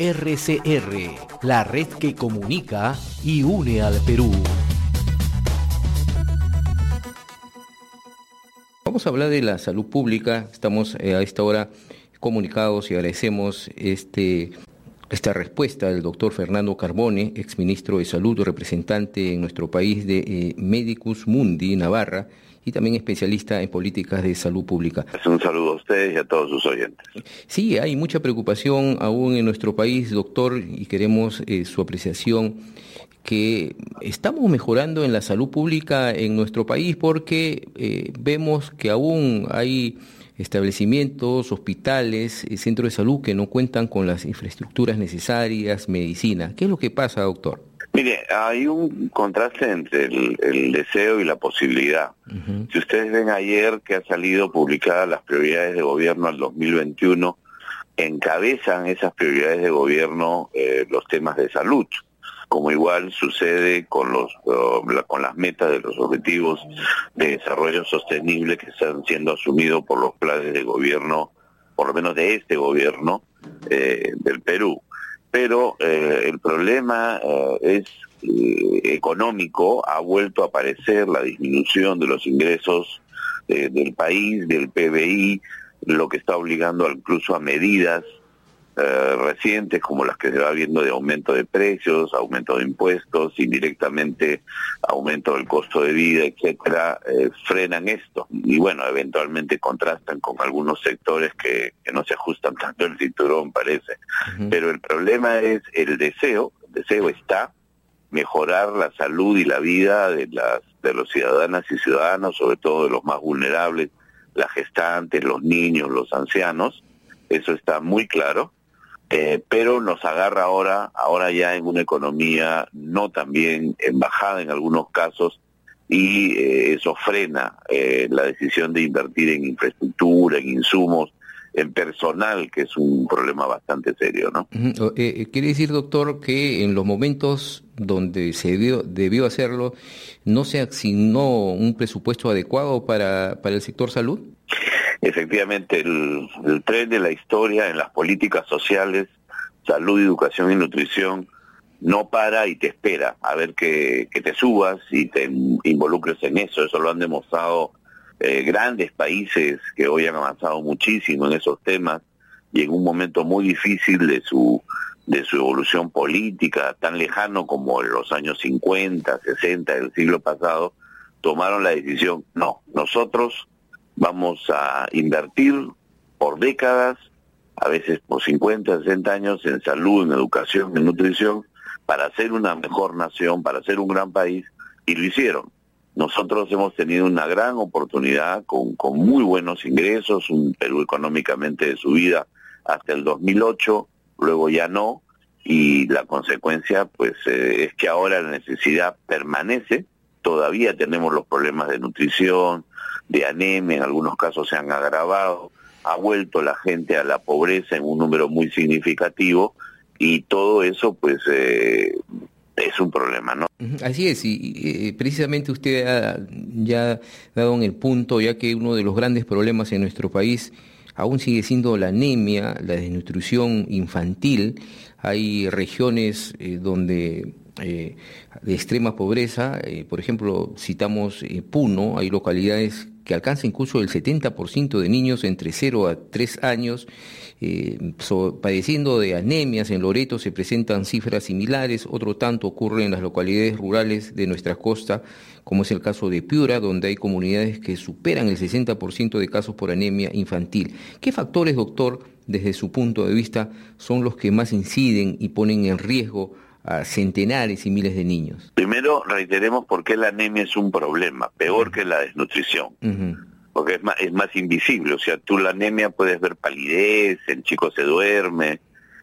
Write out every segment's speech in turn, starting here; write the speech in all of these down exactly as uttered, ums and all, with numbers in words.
R C R, la red que comunica y une al Perú. Vamos a hablar de la salud pública. Estamos eh, a esta hora comunicados y agradecemos este, esta respuesta del doctor Fernando Carbone, exministro de Salud, representante en nuestro país de eh, Medicus Mundi, Navarra, y también especialista en políticas de salud pública. Un saludo a ustedes y a todos sus oyentes. Sí, hay mucha preocupación aún en nuestro país, doctor, y queremos eh, su apreciación, que estamos mejorando en la salud pública en nuestro país porque eh, vemos que aún hay establecimientos, hospitales, eh, centros de salud que no cuentan con las infraestructuras necesarias, medicina. ¿Qué es lo que pasa, doctor? Mire, hay un contraste entre el, el deseo y la posibilidad. Uh-huh. Si ustedes ven ayer que han salido publicadas las prioridades de gobierno al dos mil veintiuno, encabezan esas prioridades de gobierno eh, los temas de salud, como igual sucede con los uh, la, con las metas de los objetivos de desarrollo sostenible que están siendo asumidos por los planes de gobierno, por lo menos de este gobierno eh, del Perú. Pero eh, el problema eh, es eh, económico, ha vuelto a aparecer la disminución de los ingresos eh, del país, del P B I, lo que está obligando incluso a medidas eh, recientes como las que se va viendo de aumento de precios, aumento de impuestos, indirectamente aumento del costo de vida, etcétera, eh, frenan esto. Y bueno, eventualmente contrastan con algunos sectores que, que no se ajustan tanto el cinturón, parece. Uh-huh. Pero el problema es el deseo, el deseo está, mejorar la salud y la vida de las de los ciudadanas y ciudadanos, sobre todo de los más vulnerables, las gestantes, los niños, los ancianos. Eso está muy claro. Eh, pero nos agarra ahora, ahora ya en una economía no tan bien, en bajada en algunos casos, y eh, eso frena eh, la decisión de invertir en infraestructura, en insumos, en personal, que es un problema bastante serio, ¿no? Uh-huh. Eh, ¿Quiere decir, doctor, que en los momentos donde se debió, debió hacerlo, no se asignó un presupuesto adecuado para, para el sector salud? Efectivamente, el, el tren de la historia en las políticas sociales, salud, educación y nutrición, no para y te espera a ver que, que te subas y te involucres en eso. Eso lo han demostrado eh, grandes países que hoy han avanzado muchísimo en esos temas y en un momento muy difícil de su de su evolución política, tan lejano como en los años cincuenta, sesenta del siglo pasado, tomaron la decisión, no, nosotros vamos a invertir por décadas, a veces por cincuenta, sesenta años, en salud, en educación, en nutrición, para ser una mejor nación, para ser un gran país, y lo hicieron. Nosotros hemos tenido una gran oportunidad con, con muy buenos ingresos, un Perú económicamente de subida hasta el dos mil ocho, luego ya no, y la consecuencia pues eh, es que ahora la necesidad permanece. Todavía tenemos los problemas de nutrición, de anemia, en algunos casos se han agravado, ha vuelto la gente a la pobreza en un número muy significativo y todo eso pues eh, es un problema, ¿no? Así es, y, y precisamente usted ha ya dado en el punto, ya que uno de los grandes problemas en nuestro país aún sigue siendo la anemia, la desnutrición infantil. Hay regiones eh, donde eh, de extrema pobreza, eh, por ejemplo, citamos eh, Puno, hay localidades que alcanza incluso el setenta por ciento de niños entre cero a tres años eh, so, padeciendo de anemias. En Loreto se presentan cifras similares, otro tanto ocurre en las localidades rurales de nuestra costa, como es el caso de Piura, donde hay comunidades que superan el sesenta por ciento de casos por anemia infantil. ¿Qué factores, doctor, desde su punto de vista, son los que más inciden y ponen en riesgo a centenares y miles de niños? Primero, reiteremos por qué la anemia es un problema, peor uh-huh. que la desnutrición, uh-huh. porque es más, es más invisible. O sea, tú la anemia puedes ver palidez, el chico se duerme,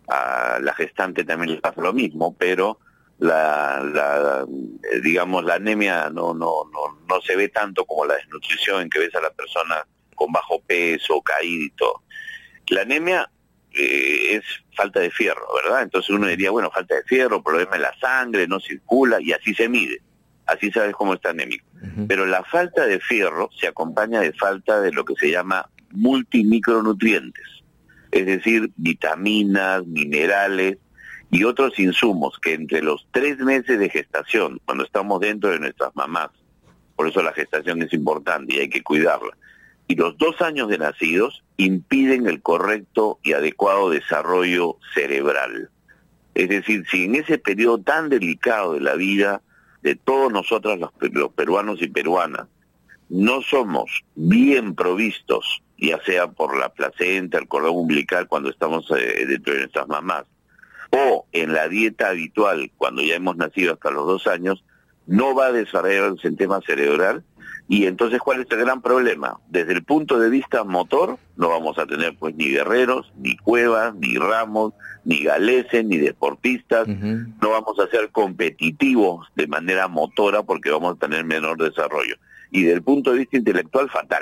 a la gestante también le pasa lo mismo, pero la, la digamos la anemia no no no no se ve tanto como la desnutrición, en que ves a la persona con bajo peso, caído y todo. La anemia Eh, es falta de fierro, ¿verdad? Entonces uno diría, bueno, falta de fierro, problema en la sangre, no circula, y así se mide, así sabes cómo está anémico. Uh-huh. Pero la falta de fierro se acompaña de falta de lo que se llama multimicronutrientes, es decir, vitaminas, minerales, y otros insumos que entre los tres meses de gestación, cuando estamos dentro de nuestras mamás, por eso la gestación es importante y hay que cuidarla, y los dos años de nacidos impiden el correcto y adecuado desarrollo cerebral. Es decir, si en ese periodo tan delicado de la vida de todos nosotros los, los peruanos y peruanas no somos bien provistos, ya sea por la placenta, el cordón umbilical cuando estamos eh, dentro de nuestras mamás, o en la dieta habitual cuando ya hemos nacido hasta los dos años, no va a desarrollarse el tema cerebral. Y entonces, ¿cuál es el gran problema? Desde el punto de vista motor, no vamos a tener pues ni guerreros, ni Cuevas, ni Ramos, ni Galeses, ni deportistas. Uh-huh. No vamos a ser competitivos de manera motora porque vamos a tener menor desarrollo. Y desde el punto de vista intelectual, fatal.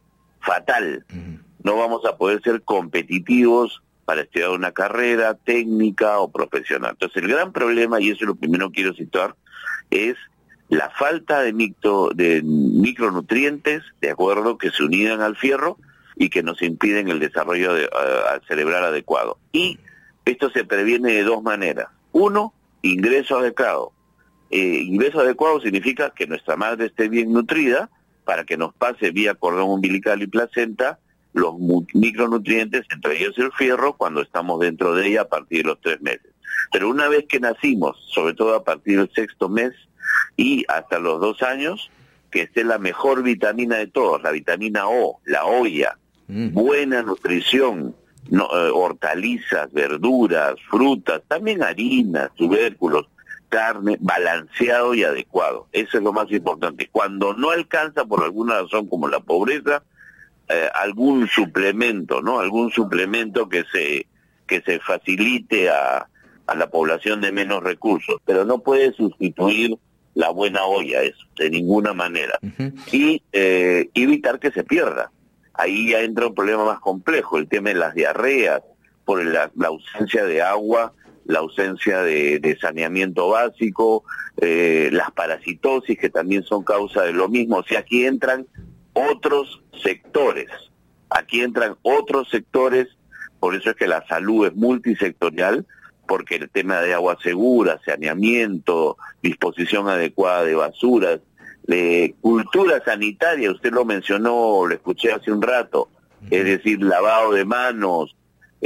Fatal. Uh-huh. No vamos a poder ser competitivos para estudiar una carrera técnica o profesional. Entonces, el gran problema, y eso es lo primero que quiero citar, es la falta de, micro, de micronutrientes, de acuerdo, que se unían al fierro y que nos impiden el desarrollo de, uh, cerebral adecuado. Y esto se previene de dos maneras. Uno, ingreso adecuado. Eh, ingreso adecuado significa que nuestra madre esté bien nutrida para que nos pase vía cordón umbilical y placenta los micronutrientes, entre ellos el fierro, cuando estamos dentro de ella a partir de los tres meses. Pero una vez que nacimos, sobre todo a partir del sexto mes, y hasta los dos años, que esté la mejor vitamina de todos, la vitamina O, la olla, mm. buena nutrición, no, eh, hortalizas, verduras, frutas, también harinas, tubérculos, carne, balanceado y adecuado. Eso es lo más importante. Cuando no alcanza por alguna razón como la pobreza, eh, algún suplemento, ¿no? Algún suplemento que se que se facilite a, a la población de menos recursos, pero no puede sustituir la buena olla, eso, de ninguna manera. Uh-huh. Y eh, evitar que se pierda. Ahí ya entra un problema más complejo, el tema de las diarreas, por la, la ausencia de agua, la ausencia de, de saneamiento básico, eh, las parasitosis, que también son causa de lo mismo. O sea, aquí entran otros sectores, aquí entran otros sectores, por eso es que la salud es multisectorial, porque el tema de agua segura, saneamiento, disposición adecuada de basuras, de cultura sanitaria, usted lo mencionó, lo escuché hace un rato, es decir, lavado de manos,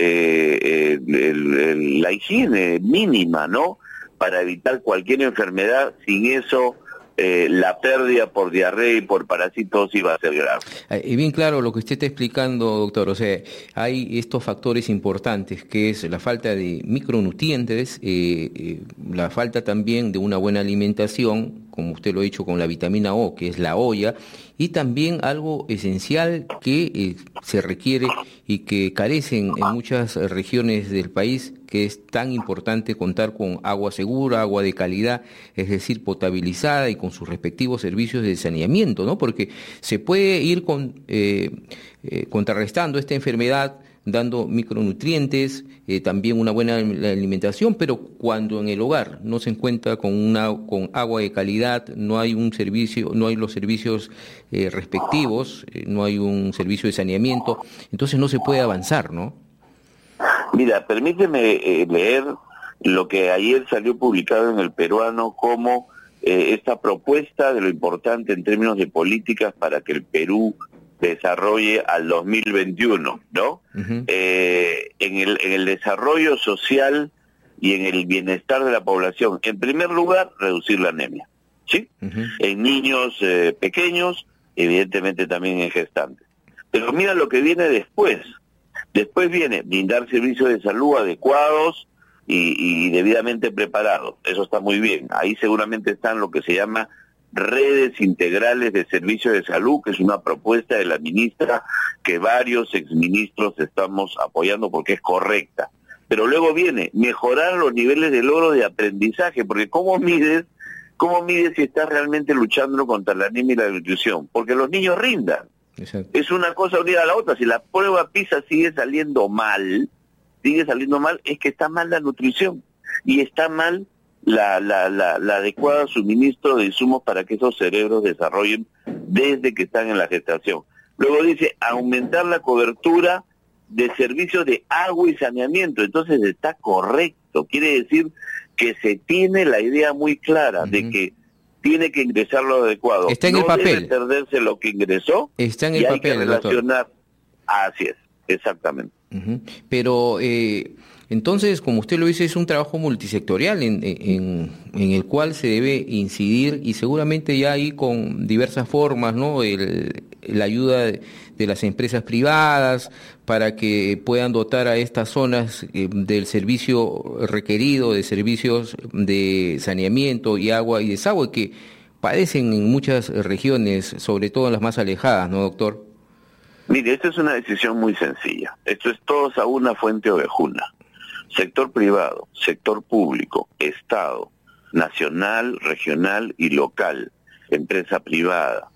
eh, el, el, el, la higiene mínima, ¿no? Para evitar cualquier enfermedad. Sin eso, eh, la pérdida por diarrea y por parasitosis va a ser grave. Y bien claro lo que usted está explicando, doctor. O sea, hay estos factores importantes, que es la falta de micronutrientes, eh, eh, la falta también de una buena alimentación, como usted lo ha dicho, con la vitamina O, que es la olla, y también algo esencial que eh, se requiere y que carecen en muchas regiones del país, que es tan importante contar con agua segura, agua de calidad, es decir, potabilizada y con sus respectivos servicios de saneamiento, ¿no? Porque se puede ir con, eh, eh, contrarrestando esta enfermedad dando micronutrientes, eh, también una buena alimentación, pero cuando en el hogar no se encuentra con una con agua de calidad, no hay un servicio, no hay los servicios eh, respectivos, eh, no hay un servicio de saneamiento, entonces no se puede avanzar, ¿no? Mira, permíteme eh, leer lo que ayer salió publicado en El Peruano como eh, esta propuesta de lo importante en términos de políticas para que el Perú desarrolle al dos mil veintiuno, ¿no? Uh-huh. Eh, en el en el desarrollo social y en el bienestar de la población. En primer lugar, reducir la anemia, ¿sí? Uh-huh. En niños eh, pequeños, evidentemente también en gestantes. Pero mira lo que viene después. Después viene brindar servicios de salud adecuados y, y debidamente preparados. Eso está muy bien. Ahí seguramente están lo que se llama redes integrales de servicios de salud, que es una propuesta de la ministra que varios exministros estamos apoyando porque es correcta. Pero luego viene mejorar los niveles de logro de aprendizaje, porque ¿cómo mides, cómo mides si estás realmente luchando contra la anemia y la desnutrición? Porque los niños rindan. Exacto. Es una cosa unida a la otra. Si la prueba PISA sigue saliendo mal, sigue saliendo mal, es que está mal la nutrición y está mal La, la, la, la adecuada suministro de insumos para que esos cerebros desarrollen desde que están en la gestación. Luego dice aumentar la cobertura de servicios de agua y saneamiento. Entonces está correcto, quiere decir que se tiene la idea muy clara uh-huh. de que tiene que ingresar lo adecuado. Está en no el papel. Debe perderse lo que ingresó. Está en el y hay papel, que relacionar. Doctor. Así es, exactamente. Uh-huh. Pero eh, entonces, como usted lo dice, es un trabajo multisectorial en, en, en el cual se debe incidir, y seguramente ya hay con diversas formas, ¿no? El, la ayuda de, de las empresas privadas para que puedan dotar a estas zonas eh, del servicio requerido, de servicios de saneamiento y agua y desagüe que padecen en muchas regiones, sobre todo en las más alejadas, ¿no, doctor? Mire, esta es una decisión muy sencilla. Esto es todos a una fuente ovejuna. Sector privado, sector público, Estado, nacional, regional y local, empresa privada,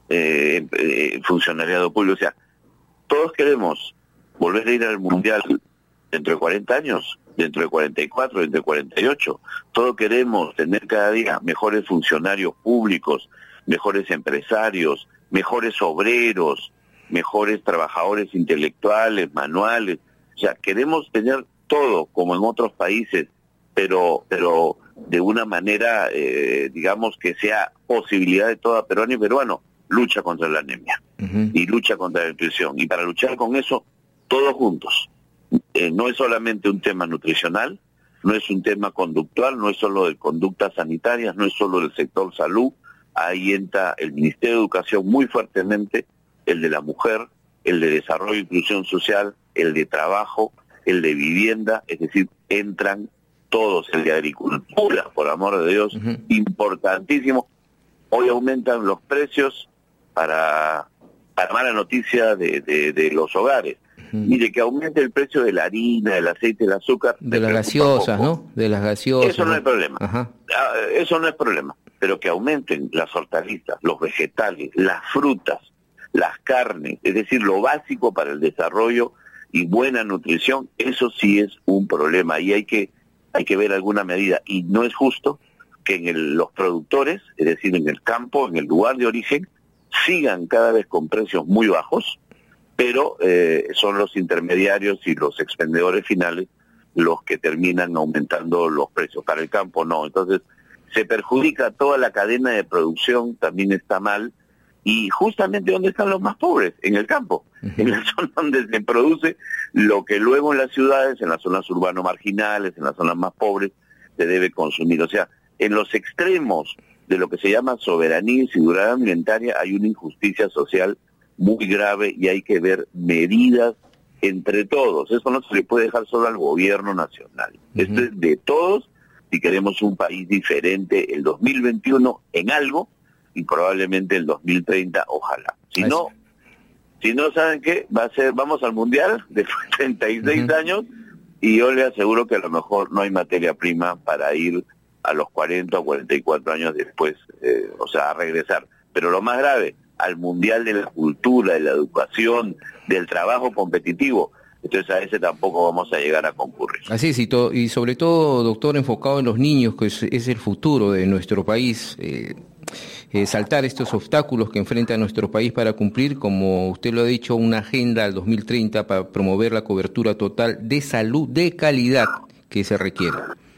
eh, eh, funcionariado público. O sea, todos queremos volver a ir al Mundial dentro de cuarenta años, dentro de cuarenta y cuatro, dentro de cuarenta y ocho. Todos queremos tener cada día mejores funcionarios públicos, mejores empresarios, mejores obreros, mejores trabajadores intelectuales, manuales. O sea, queremos tener todo como en otros países, pero pero de una manera, eh, digamos, que sea posibilidad de toda peruana y peruano. Lucha contra la anemia uh-huh. y lucha contra la nutrición. Y para luchar con eso, todos juntos. Eh, no es solamente un tema nutricional, no es un tema conductual, no es solo de conductas sanitarias, no es solo del sector salud. Ahí entra el Ministerio de Educación muy fuertemente, el de la mujer, el de desarrollo e inclusión social, el de trabajo, el de vivienda, es decir, entran todos, el de agricultura, por amor de Dios, uh-huh. importantísimo. Hoy aumentan los precios para, para mala noticia de, de, de los hogares. Uh-huh. Mire, que aumente el precio de la harina, del aceite, del azúcar. De las gaseosas, ¿no? De las gaseosas. Eso no, no es problema. Uh-huh. Eso no es problema. Pero que aumenten las hortalizas, los vegetales, las frutas, las carnes, es decir, lo básico para el desarrollo y buena nutrición, eso sí es un problema y hay que hay que ver alguna medida. Y no es justo que en el, los productores, es decir, en el campo, en el lugar de origen, sigan cada vez con precios muy bajos, pero eh, son los intermediarios y los expendedores finales los que terminan aumentando los precios. Para el campo no, entonces se perjudica toda la cadena de producción, también está mal. Y justamente ¿dónde están los más pobres? En el campo, uh-huh. en la zona donde se produce lo que luego en las ciudades, en las zonas urbano marginales, en las zonas más pobres, se debe consumir. O sea, en los extremos de lo que se llama soberanía y seguridad alimentaria hay una injusticia social muy grave y hay que ver medidas entre todos. Eso no se le puede dejar solo al gobierno nacional. Uh-huh. Esto es de todos si queremos un país diferente el dos mil veintiuno en algo, y probablemente el dos mil treinta, ojalá. Si Ay, no, sí. si no, ¿saben qué? Va a ser, vamos al Mundial después de treinta y seis uh-huh. años, y yo le aseguro que a lo mejor no hay materia prima para ir a los cuarenta o cuarenta y cuatro años después, eh, o sea, a regresar. Pero lo más grave, al Mundial de la cultura, de la educación, del trabajo competitivo, entonces a ese tampoco vamos a llegar a concurrir. Así es, y, to- y sobre todo, doctor, enfocado en los niños, que es, es el futuro de nuestro país, eh, eh, saltar estos obstáculos que enfrenta nuestro país para cumplir, como usted lo ha dicho, una agenda al dos mil treinta para promover la cobertura total de salud de calidad que se requiere.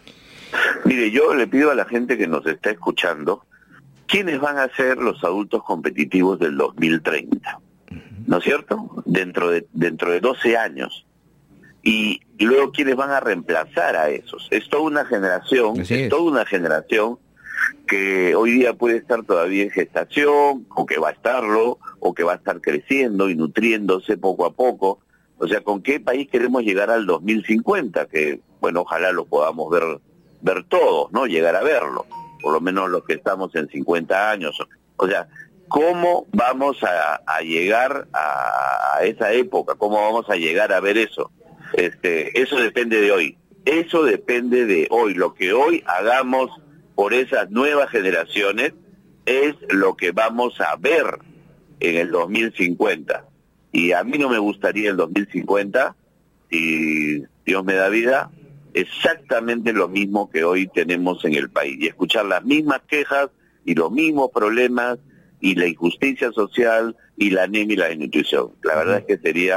Mire, yo le pido a la gente que nos está escuchando, ¿quiénes van a ser los adultos competitivos del dos mil treinta? ¿No es cierto? Dentro de dentro de doce años. Y, y luego, ¿quiénes van a reemplazar a esos? Es toda una generación, es, es toda una generación que hoy día puede estar todavía en gestación, o que va a estarlo, o que va a estar creciendo y nutriéndose poco a poco. O sea, ¿con qué país queremos llegar al dos mil cincuenta? Que, bueno, ojalá lo podamos ver ver todos, ¿no? Llegar a verlo, por lo menos los que estamos en cincuenta años. O sea, ¿cómo vamos a, a llegar a, a esa época? ¿Cómo vamos a llegar a ver eso? Este, eso depende de hoy. Eso depende de hoy. Lo que hoy hagamos por esas nuevas generaciones es lo que vamos a ver en el dos mil cincuenta. Y a mí no me gustaría el dos mil cincuenta, si Dios me da vida, exactamente lo mismo que hoy tenemos en el país. Y escuchar las mismas quejas y los mismos problemas y la injusticia social y la anemia y la desnutrición. La verdad es que sería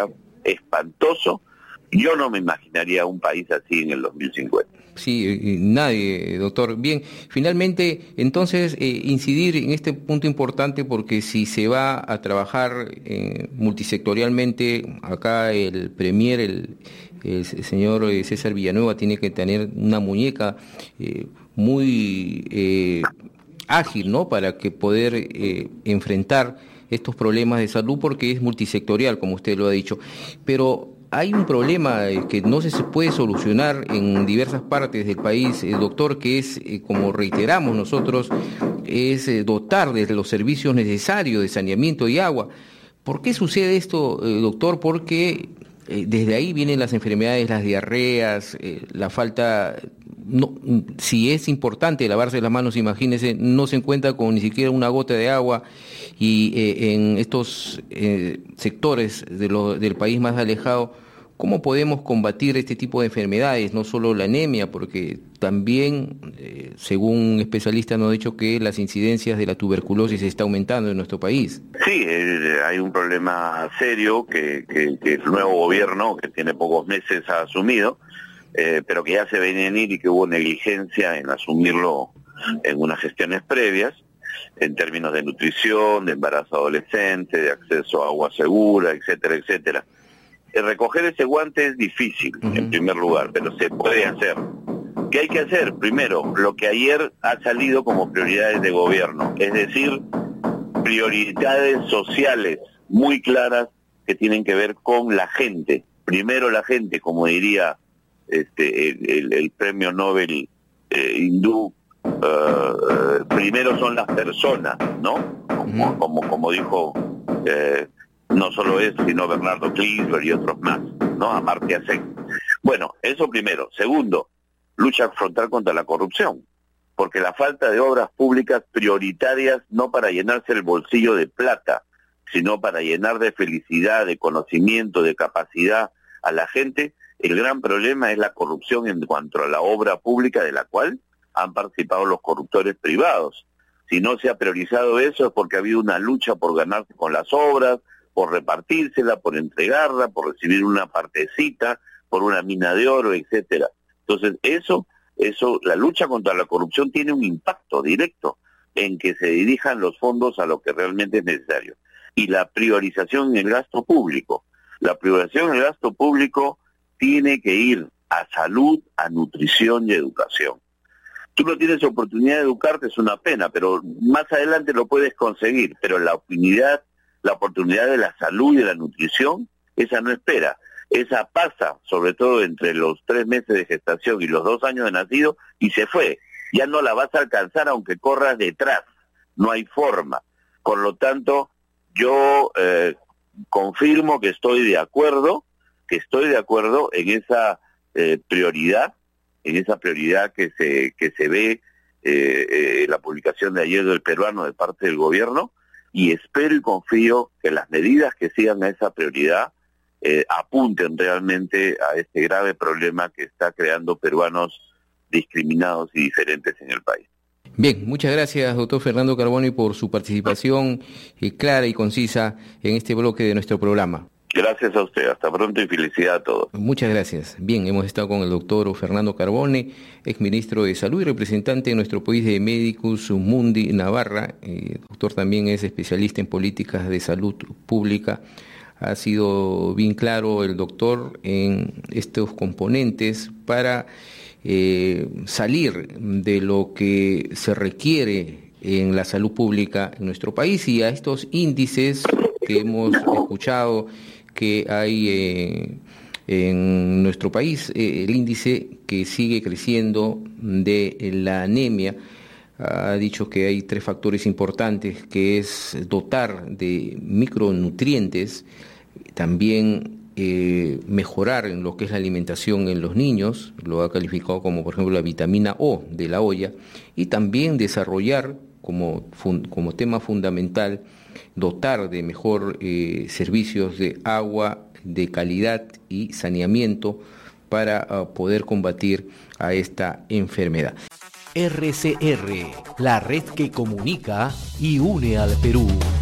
espantoso. Yo no me imaginaría un país así en el dos mil cincuenta. Sí, nadie, doctor. Bien, finalmente, entonces, eh, incidir en este punto importante, porque si se va a trabajar eh, multisectorialmente, acá el premier, el, el señor César Villanueva, tiene que tener una muñeca eh, muy eh, ágil, ¿no?, para que poder eh, enfrentar estos problemas de salud, porque es multisectorial, como usted lo ha dicho. Pero hay un problema que no se puede solucionar en diversas partes del país, eh, doctor, que es, eh, como reiteramos nosotros, es eh, dotar de los servicios necesarios de saneamiento y agua. ¿Por qué sucede esto, eh, doctor? Porque eh, desde ahí vienen las enfermedades, las diarreas, eh, la falta. No, si es importante lavarse las manos, imagínese, no se encuentra con ni siquiera una gota de agua, y eh, en estos eh, sectores de lo, del país más alejado, ¿cómo podemos combatir este tipo de enfermedades? No solo la anemia, porque también, eh, según especialistas nos han dicho que las incidencias de la tuberculosis está aumentando en nuestro país. Sí, eh, hay un problema serio que, que, que el nuevo gobierno, que tiene pocos meses, ha asumido, Eh, pero que ya se ve venir y que hubo negligencia en asumirlo en unas gestiones previas, en términos de nutrición, de embarazo adolescente, de acceso a agua segura, etcétera, etcétera. Eh, recoger ese guante es difícil, uh-huh. en primer lugar, pero se puede hacer. ¿Qué hay que hacer? Primero, lo que ayer ha salido como prioridades de gobierno, es decir, prioridades sociales muy claras que tienen que ver con la gente. Primero la gente, como diría Este, el, el, el premio Nobel eh, hindú, uh, primero son las personas, ¿no? Como, como, como dijo eh, no solo él, sino Bernardo Klinsberg y otros más, ¿no? Amartya Sen. Bueno, eso primero. Segundo, lucha frontal contra la corrupción, porque la falta de obras públicas prioritarias, no para llenarse el bolsillo de plata, sino para llenar de felicidad, de conocimiento, de capacidad a la gente. El gran problema es la corrupción en cuanto a la obra pública, de la cual han participado los corruptores privados. Si no se ha priorizado eso es porque ha habido una lucha por ganarse con las obras, por repartírsela, por entregarla, por recibir una partecita, por una mina de oro, etcétera. Entonces, eso, eso, la lucha contra la corrupción tiene un impacto directo en que se dirijan los fondos a lo que realmente es necesario. Y la priorización en el gasto público. La priorización en el gasto público tiene que ir a salud, a nutrición y educación. Tú no tienes oportunidad de educarte, es una pena, pero más adelante lo puedes conseguir, pero la oportunidad, la oportunidad de la salud y de la nutrición, esa no espera. Esa pasa, sobre todo entre los tres meses de gestación y los dos años de nacido, y se fue. Ya no la vas a alcanzar aunque corras detrás, no hay forma. Por lo tanto, yo eh, confirmo que estoy de acuerdo, que estoy de acuerdo en esa eh, prioridad, en esa prioridad que se que se ve eh, eh, la publicación de ayer del Peruano de parte del gobierno, y espero y confío que las medidas que sigan a esa prioridad eh, apunten realmente a este grave problema que está creando peruanos discriminados y diferentes en el país. Bien, muchas gracias, doctor Fernando Carboni, por su participación eh, clara y concisa en este bloque de nuestro programa. Gracias a usted, hasta pronto y felicidad a todos. Muchas gracias. Bien, hemos estado con el doctor Fernando Carboni, exministro de Salud y representante de nuestro país de Medicus Mundi Navarra. El doctor también es especialista en políticas de salud pública. Ha sido bien claro el doctor en estos componentes para eh, salir de lo que se requiere en la salud pública en nuestro país y a estos índices que hemos escuchado que hay eh, en nuestro país, eh, el índice que sigue creciendo de la anemia. Ha dicho que hay tres factores importantes, que es dotar de micronutrientes, también eh, mejorar en lo que es la alimentación en los niños, lo ha calificado como por ejemplo la vitamina O de la olla, y también desarrollar como, fun, como tema fundamental dotar de mejor eh, servicios de agua de calidad y saneamiento para uh, poder combatir a esta enfermedad. R C R, la red que comunica y une al Perú.